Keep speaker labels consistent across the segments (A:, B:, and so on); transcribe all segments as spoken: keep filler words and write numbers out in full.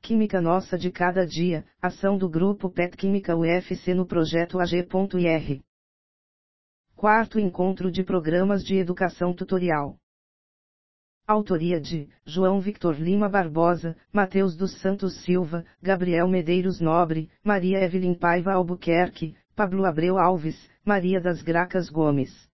A: Química Nossa de Cada Dia, ação do Grupo Petquímica U F C no projeto A G.ir. Quarto Encontro de Programas de Educação Tutorial. Autoria de João Victor Lima Barbosa, Mateus dos Santos Silva, Gabriel Medeiros Nobre, Maria Evelyn Paiva Albuquerque, Pablo Abreu Alves, Maria das Gracas Gomes.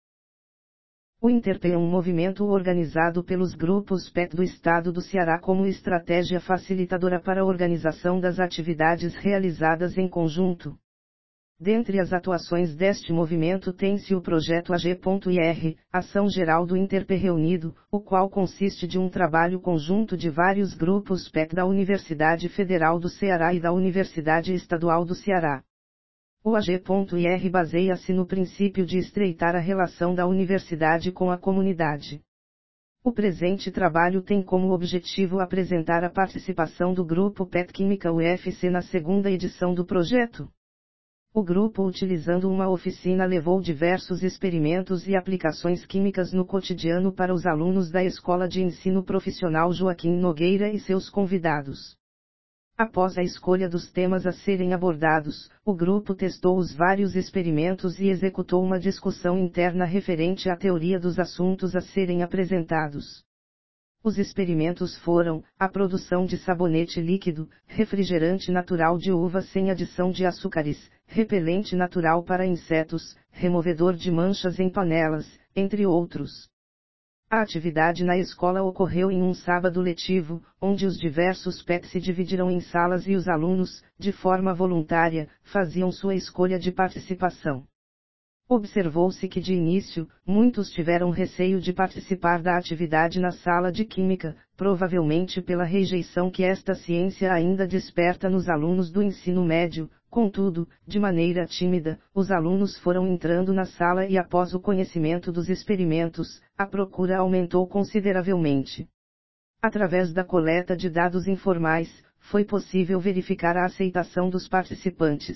A: O Interpe é um movimento organizado pelos grupos P E T do Estado do Ceará como estratégia facilitadora para a organização das atividades realizadas em conjunto. Dentre as atuações deste movimento tem-se o projeto A G.ir, Ação Geral do Interpe Reunido, o qual consiste de um trabalho conjunto de vários grupos P E T da Universidade Federal do Ceará e da Universidade Estadual do Ceará. O A G.ir baseia-se no princípio de estreitar a relação da universidade com a comunidade. O presente trabalho tem como objetivo apresentar a participação do Grupo Petquímica U F C na segunda edição do projeto. O grupo, utilizando uma oficina, levou diversos experimentos e aplicações químicas no cotidiano para os alunos da Escola de Ensino Profissional Joaquim Nogueira e seus convidados. Após a escolha dos temas a serem abordados, o grupo testou os vários experimentos e executou uma discussão interna referente à teoria dos assuntos a serem apresentados. Os experimentos foram: a produção de sabonete líquido, refrigerante natural de uva sem adição de açúcares, repelente natural para insetos, removedor de manchas em panelas, entre outros. A atividade na escola ocorreu em um sábado letivo, onde os diversos P E T se dividiram em salas e os alunos, de forma voluntária, faziam sua escolha de participação. Observou-se que de início, muitos tiveram receio de participar da atividade na sala de Química, provavelmente pela rejeição que esta ciência ainda desperta nos alunos do ensino médio. Contudo, de maneira tímida, os alunos foram entrando na sala e após o conhecimento dos experimentos, a procura aumentou consideravelmente. Através da coleta de dados informais, foi possível verificar a aceitação dos participantes.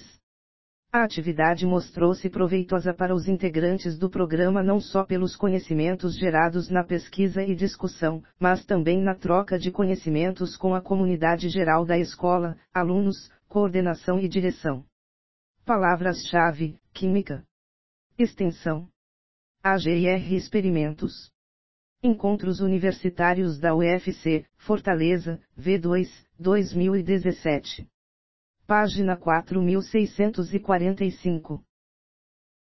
A: A atividade mostrou-se proveitosa para os integrantes do programa não só pelos conhecimentos gerados na pesquisa e discussão, mas também na troca de conhecimentos com a comunidade geral da escola, alunos, coordenação e direção. Palavras-chave: Química, Extensão, A G I R Experimentos. Encontros Universitários da U F C, Fortaleza, V dois, dois mil e dezessete. Página quatro mil seiscentos e quarenta e cinco.